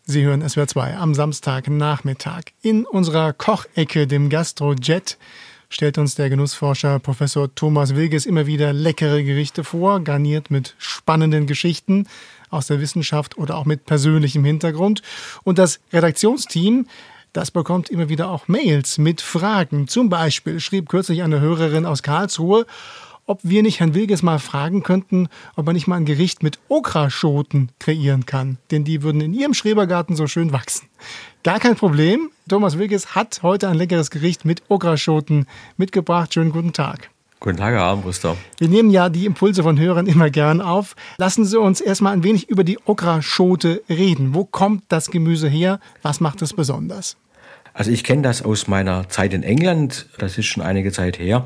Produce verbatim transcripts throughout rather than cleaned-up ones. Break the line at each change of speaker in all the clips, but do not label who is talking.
Sie hören S W R zwei am Samstagnachmittag. In unserer Kochecke, dem Gastrojet, stellt uns der Genussforscher Professor Thomas Wilges immer wieder leckere Gerichte vor, garniert mit spannenden Geschichten aus der Wissenschaft oder auch mit persönlichem Hintergrund. Und das Redaktionsteam, das bekommt immer wieder auch Mails mit Fragen. Zum Beispiel schrieb kürzlich eine Hörerin aus Karlsruhe, ob wir nicht Herrn Wilges mal fragen könnten, ob er nicht mal ein Gericht mit Okraschoten kreieren kann. Denn die würden in ihrem Schrebergarten so schön wachsen. Gar kein Problem. Thomas Wilges hat heute ein leckeres Gericht mit Okraschoten mitgebracht. Schönen guten Tag.
Guten Tag, Herr Armbruster.
Wir nehmen ja die Impulse von Hörern immer gern auf. Lassen Sie uns erstmal ein wenig über die Okraschote reden. Wo kommt das Gemüse her? Was macht es besonders?
Also ich kenne das aus meiner Zeit in England. Das ist schon einige Zeit her.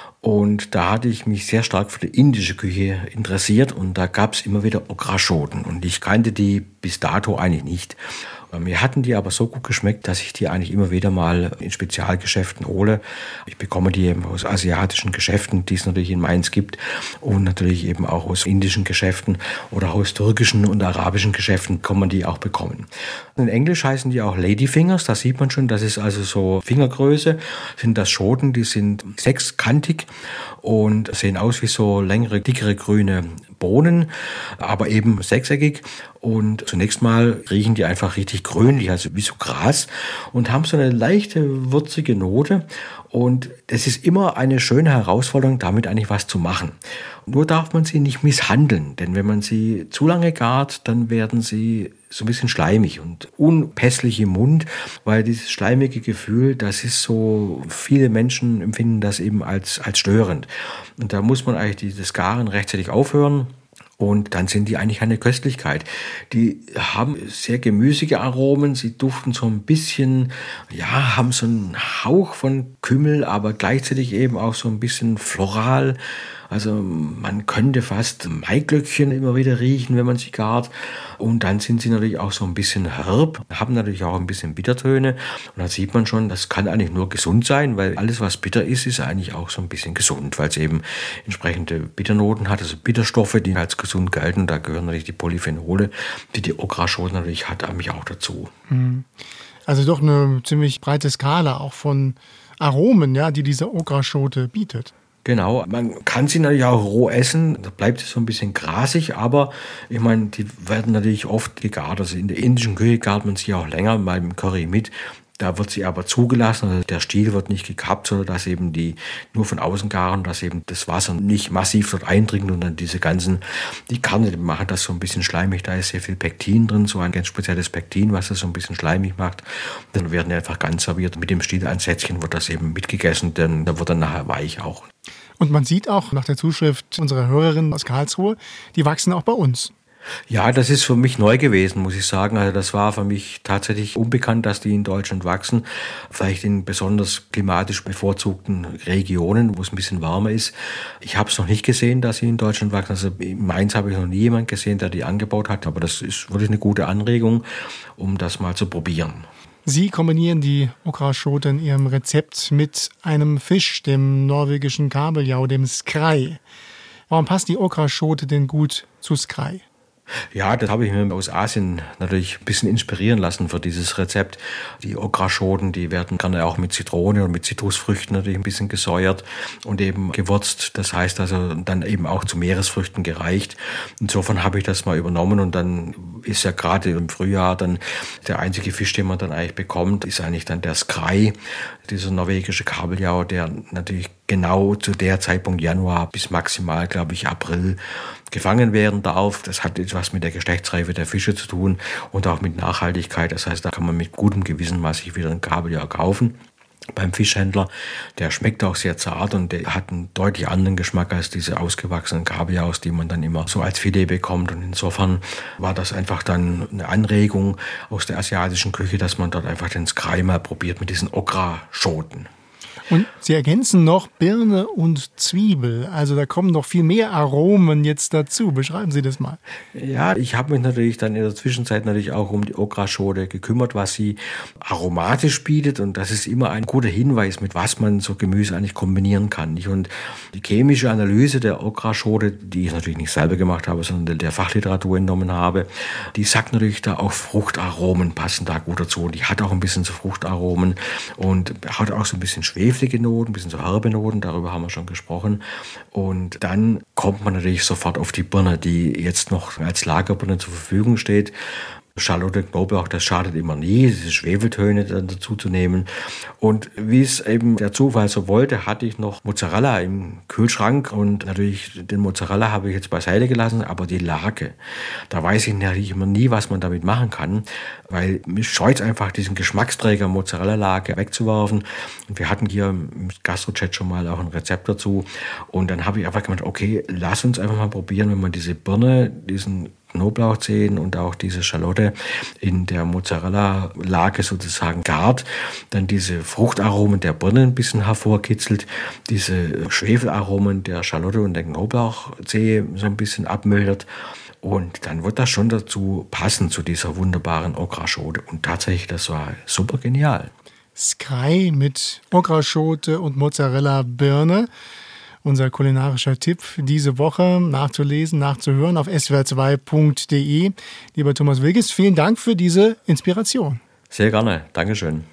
Und da hatte ich mich sehr stark für die indische Küche interessiert und da gab es immer wieder Okraschoten und ich kannte die bis dato eigentlich nicht. Mir hatten die aber so gut geschmeckt, dass ich die eigentlich immer wieder mal in Spezialgeschäften hole. Ich bekomme die eben aus asiatischen Geschäften, die es natürlich in Mainz gibt und natürlich eben auch aus indischen Geschäften oder aus türkischen und arabischen Geschäften kann man die auch bekommen. In Englisch heißen die auch Ladyfingers, da sieht man schon, das ist also so Fingergröße, sind das Schoten, die sind sechskantig und sehen aus wie so längere, dickere grüne Bohnen, aber eben sechseckig. Und zunächst mal riechen die einfach richtig grünlich, also wie so Gras und haben so eine leichte, würzige Note. Und es ist immer eine schöne Herausforderung, damit eigentlich was zu machen. Nur darf man sie nicht misshandeln, denn wenn man sie zu lange gart, dann werden sie so ein bisschen schleimig und unpässlich im Mund, weil dieses schleimige Gefühl, das ist so, viele Menschen empfinden das eben als, als störend. Und da muss man eigentlich das Garen rechtzeitig aufhören. Und dann sind die eigentlich eine Köstlichkeit. Die haben sehr gemüsige Aromen, sie duften so ein bisschen, ja, haben so einen Hauch von Kümmel, aber gleichzeitig eben auch so ein bisschen floral. Also man könnte fast Maiglöckchen immer wieder riechen, wenn man sie gart. Und dann sind sie natürlich auch so ein bisschen herb, haben natürlich auch ein bisschen Bittertöne. Und dann sieht man schon, das kann eigentlich nur gesund sein, weil alles, was bitter ist, ist eigentlich auch so ein bisschen gesund, weil es eben entsprechende Bitternoten hat, also Bitterstoffe, die als gesund gelten. Da gehören natürlich die Polyphenole, die die Okraschote natürlich hat, nämlich auch dazu.
Also doch eine ziemlich breite Skala auch von Aromen, ja, die diese Okraschote bietet.
Genau, man kann sie natürlich auch roh essen, da bleibt es so ein bisschen grasig, aber ich meine, die werden natürlich oft gegart. Also in der indischen Küche gart man sie auch länger, mal im Curry mit. Da wird sie aber zugelassen, also der Stiel wird nicht gekappt, sondern dass eben die nur von außen garen, dass eben das Wasser nicht massiv dort eindringt und dann diese ganzen, die Kerne machen das so ein bisschen schleimig, da ist sehr viel Pektin drin, so ein ganz spezielles Pektin, was das so ein bisschen schleimig macht. Dann werden die einfach ganz serviert, mit dem Stiel ein Sätzchen wird das eben mitgegessen, denn da wird dann nachher weich auch.
Und man sieht auch nach der Zuschrift unserer Hörerin aus Karlsruhe, die wachsen auch bei uns.
Ja, das ist für mich neu gewesen, muss ich sagen. Also das war für mich tatsächlich unbekannt, dass die in Deutschland wachsen. Vielleicht in besonders klimatisch bevorzugten Regionen, wo es ein bisschen warmer ist. Ich habe es noch nicht gesehen, dass sie in Deutschland wachsen. Also in Mainz habe ich noch nie jemanden gesehen, der die angebaut hat. Aber das ist wirklich eine gute Anregung, um das mal zu probieren.
Sie kombinieren die Okraschote in Ihrem Rezept mit einem Fisch, dem norwegischen Kabeljau, dem Skrei. Warum passt die Okraschote denn gut zu Skrei?
Ja, das habe ich mir aus Asien natürlich ein bisschen inspirieren lassen für dieses Rezept. Die Okraschoten, die werden gerne auch mit Zitrone und mit Zitrusfrüchten natürlich ein bisschen gesäuert und eben gewürzt. Das heißt also dann eben auch zu Meeresfrüchten gereicht. Insofern habe ich das mal übernommen und dann ist ja gerade im Frühjahr dann der einzige Fisch, den man dann eigentlich bekommt, ist eigentlich dann der Skrei, dieser norwegische Kabeljau, der natürlich genau zu der Zeitpunkt Januar bis maximal, glaube ich, April gefangen werden darf. Das hat etwas mit der Geschlechtsreife der Fische zu tun und auch mit Nachhaltigkeit. Das heißt, da kann man mit gutem Gewissen mal sich wieder einen Kabeljau kaufen beim Fischhändler. Der schmeckt auch sehr zart und der hat einen deutlich anderen Geschmack als diese ausgewachsenen Kabeljaus, die man dann immer so als Filet bekommt. Und insofern war das einfach dann eine Anregung aus der asiatischen Küche, dass man dort einfach den Skrei mal probiert mit diesen Okraschoten.
Und Sie ergänzen noch Birne und Zwiebel. Also da kommen noch viel mehr Aromen jetzt dazu. Beschreiben Sie das mal.
Ja, ich habe mich natürlich dann in der Zwischenzeit natürlich auch um die Okraschote gekümmert, was sie aromatisch bietet. Und das ist immer ein guter Hinweis, mit was man so Gemüse eigentlich kombinieren kann. Und die chemische Analyse der Okraschote, die ich natürlich nicht selber gemacht habe, sondern der Fachliteratur entnommen habe, die sagt natürlich da auch Fruchtaromen passen da gut dazu. Und die hat auch ein bisschen so Fruchtaromen und hat auch so ein bisschen schweflige Noten, ein bisschen so herbe Noten, darüber haben wir schon gesprochen. Und dann kommt man natürlich sofort auf die Birne, die jetzt noch als Lagerbirne zur Verfügung steht. Schalotte, Knoblauch, das schadet immer nie, diese Schwefeltöne dann dazu zu nehmen. Und wie es eben der Zufall so wollte, hatte ich noch Mozzarella im Kühlschrank und natürlich den Mozzarella habe ich jetzt beiseite gelassen, aber die Lake, da weiß ich natürlich immer nie, was man damit machen kann, weil mich scheut einfach, diesen Geschmacksträger Mozzarella-Lake wegzuwerfen. Und wir hatten hier im GastroChat schon mal auch ein Rezept dazu und dann habe ich einfach gemeint, okay, lass uns einfach mal probieren, wenn man diese Birne, diesen Knoblauchzehen und auch diese Schalotte in der Mozzarella-Lake sozusagen gart, dann diese Fruchtaromen der Birne ein bisschen hervorkitzelt, diese Schwefelaromen der Schalotte und der Knoblauchzehe so ein bisschen abmildert. Und dann wird das schon dazu passen, zu dieser wunderbaren Okraschote. Und tatsächlich, das war super genial.
Skrei mit Okraschote und Mozzarella-Birne. Unser kulinarischer Tipp diese Woche nachzulesen, nachzuhören auf s w r zwei punkt d e. Lieber Thomas Wilges, vielen Dank für diese Inspiration.
Sehr gerne. Dankeschön.